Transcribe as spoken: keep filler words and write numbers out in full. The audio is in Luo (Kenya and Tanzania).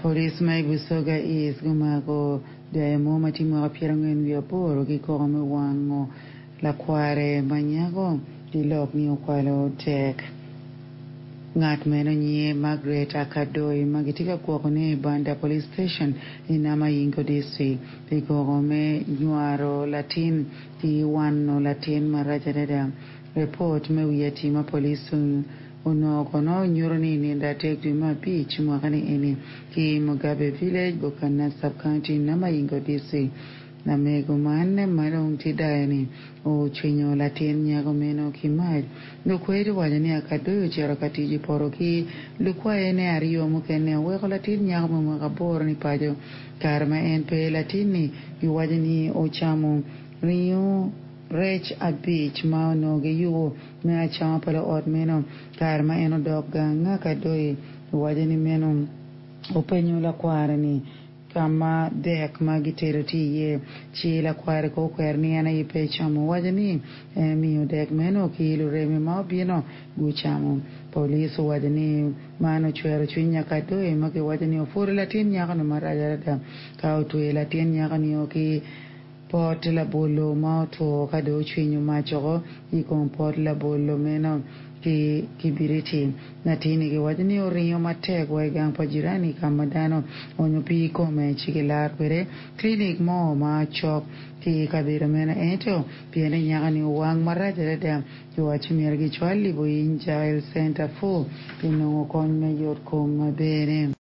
Police mai busoga is gumago de mo matimo apiranguen via poro ki ko me wango la kware manyago di lok ni okwalo tek ngat meno nye Margaret Akadoi magitika kwa ne banda police station inama Yingo district piko me nyuaro latin ti wano latin marajadada report me wiyati ma police ono kono nyuroni ni ndate tuma beach mwakani eni ki Mugabe village bokana sub county nama Yingo district na mego manne marong tidani o chinyo latin nyago meno kimaj no kwedo wajani Akadoi chero katiji poro ki lukwa ene ariyo mukene weko latin nyago mwakaboro ni pajo karma en pe latini yuwajani o chamo riyo rech a beach ma no ge yugo me a chama pala ot meno karma eno dogga nga Akadoi wajani meno openyo la kware ni kama dek magitero tiye chi la kware ko kwerni ana ipe chamo wajani eh, miyo dek meno kilo remi ma bino guchamo police wajani mano chwero chwinya Akadoi maki wajani ofuri latin nyaka no marajarada ka otwe latin nyaka ni oki pot la bolo ma to kado chwinyo macho ikon pot la bolo meno ki kibiriti natini ki wajani oriyo matek wegang pa jirani kama dano onyo pi kome chikilar kwere klinik mo ma chok ki kabira mena eto piene nyaka ni wang maraja dada kiwachimir ki chwali bo inja el center fo pinongo kon me yor koma bene